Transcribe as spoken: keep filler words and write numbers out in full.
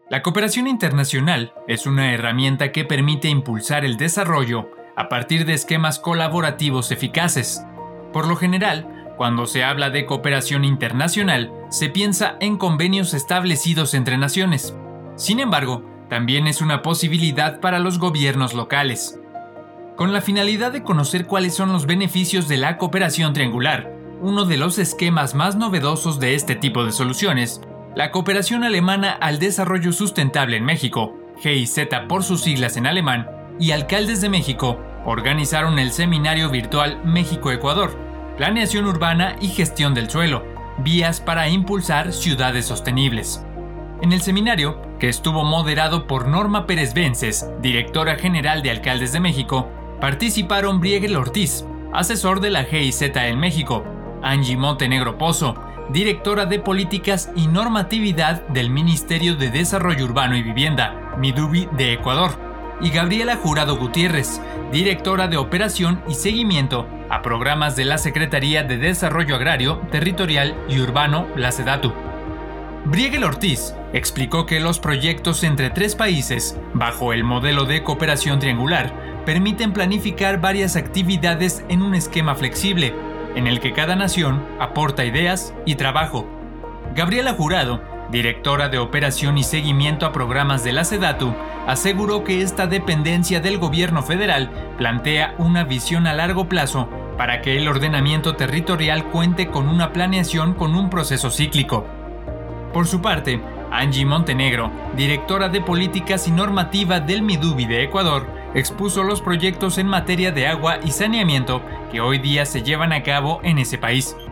La cooperación internacional es una herramienta que permite impulsar el desarrollo a partir de esquemas colaborativos eficaces. Por lo general, cuando se habla de cooperación internacional, se piensa en convenios establecidos entre naciones. Sin embargo, también es una posibilidad para los gobiernos locales. Con la finalidad de conocer cuáles son los beneficios de la cooperación triangular, uno de los esquemas más novedosos de este tipo de soluciones, la Cooperación Alemana al Desarrollo Sustentable en México, G I Z por sus siglas en alemán, y Alcaldes de México organizaron el seminario virtual México-Ecuador, Planeación Urbana y Gestión del Suelo, vías para impulsar ciudades sostenibles. En el seminario, que estuvo moderado por Norma Pérez Vences, directora general de Alcaldes de México, participaron Briegel Ortiz, asesor de la G I Z en México, Angie Montenegro Pozo, directora de Políticas y Normatividad del Ministerio de Desarrollo Urbano y Vivienda, MIDUBI de Ecuador, y Gabriela Jurado Gutiérrez, directora de Operación y Seguimiento a Programas de la Secretaría de Desarrollo Agrario, Territorial y Urbano, la SEDATU. Briegel Ortiz explicó que los proyectos entre tres países, bajo el modelo de cooperación triangular, permiten planificar varias actividades en un esquema flexible, en el que cada nación aporta ideas y trabajo. Gabriela Jurado, directora de Operación y Seguimiento a Programas de la SEDATU, aseguró que esta dependencia del gobierno federal plantea una visión a largo plazo para que el ordenamiento territorial cuente con una planeación con un proceso cíclico. Por su parte, Angie Montenegro, directora de Políticas y Normativa del MIDUBI de Ecuador, expuso los proyectos en materia de agua y saneamiento que hoy día se llevan a cabo en ese país.